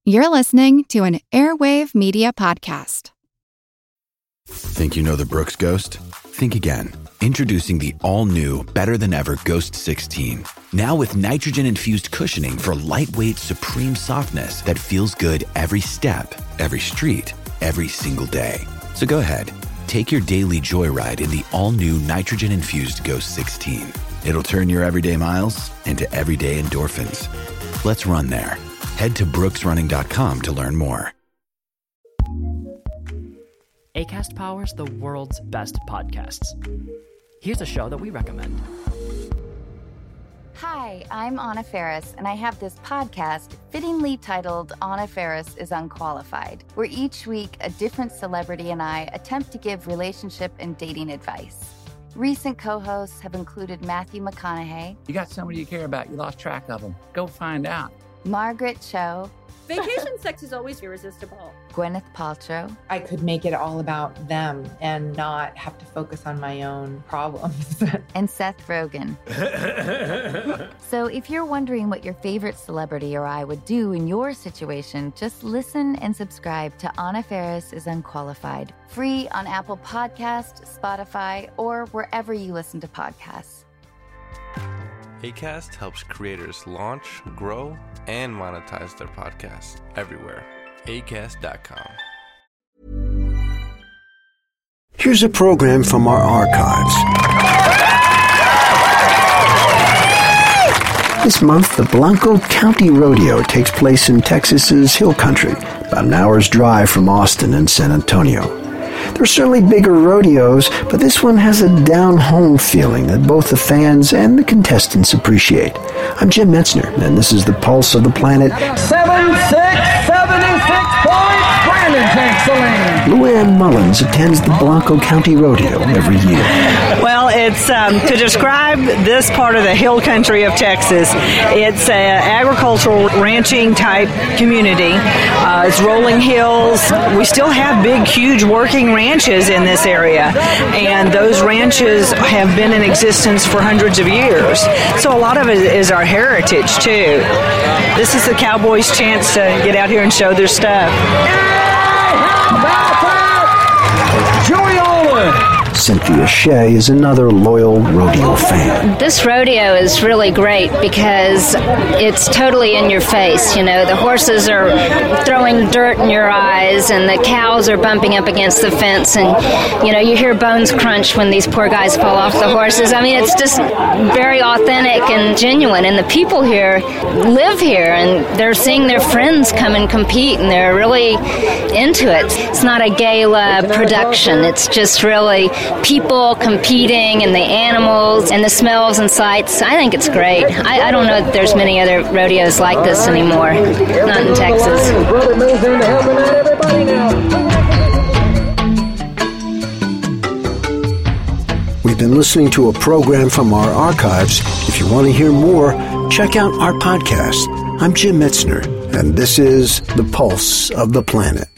You're listening to an Airwave Media Podcast. Think you know the Brooks Ghost? Think again. Introducing the all-new, better-than-ever Ghost 16. Now with nitrogen-infused cushioning for lightweight, supreme softness that feels good every step, every street, every single day. So go ahead, take your daily joyride in the all-new nitrogen-infused Ghost 16. It'll turn your everyday miles into everyday endorphins. Let's run there. Head to brooksrunning.com to learn more. Acast powers the world's best podcasts. Here's a show that we recommend. Hi, I'm Anna Faris, and I have this podcast fittingly titled Anna Faris is Unqualified, where each week a different celebrity and I attempt to give relationship and dating advice. Recent co-hosts have included Matthew McConaughey. You got somebody you care about, you lost track of them. Go find out. Margaret Cho. Vacation sex is always irresistible. Gwyneth Paltrow. I could make it all about them and not have to focus on my own problems. And Seth Rogen. So if you're wondering what your favorite celebrity or I would do in your situation, just listen and subscribe to Anna Faris is Unqualified. Free on Apple Podcasts, Spotify, or wherever you listen to podcasts. Acast helps creators launch, grow, and monetize their podcasts everywhere. Acast.com. Here's a program from our archives. This month, the Blanco County Rodeo takes place in Texas's Hill Country, about an hour's drive from Austin and San Antonio. There are certainly bigger rodeos, but this one has a down-home feeling that both the fans and the contestants appreciate. I'm Jim Metzner, and this is the Pulse of the Planet. 7-6, 76 points. Brandon takes the lead. Luann Mullins attends the Blanco County Rodeo every year. Well, it's to describe this part of the hill country of Texas. It's an agricultural ranching type community. It's rolling hills. We still have big, huge working ranches in this area, and those ranches have been in existence for hundreds of years. So a lot of it is our heritage too. This is the Cowboys' chance to get out here and show their stuff. How about that? Joey Olin. Cynthia Shea is another loyal rodeo fan. This rodeo is really great because it's totally in your face. You know, the horses are throwing dirt in your eyes and the cows are bumping up against the fence, and, you know, you hear bones crunch when these poor guys fall off the horses. I mean, it's just very authentic and genuine, and the people here live here, and they're seeing their friends come and compete, and they're really into it. It's not a gala production. It's just really people competing and the animals and the smells and sights. I think it's great. I don't know that there's many other rodeos like this anymore. Not in Texas. We've been listening to a program from our archives. If you want to hear more, check out our podcast. I'm Jim Metzner, and this is The Pulse of the Planet.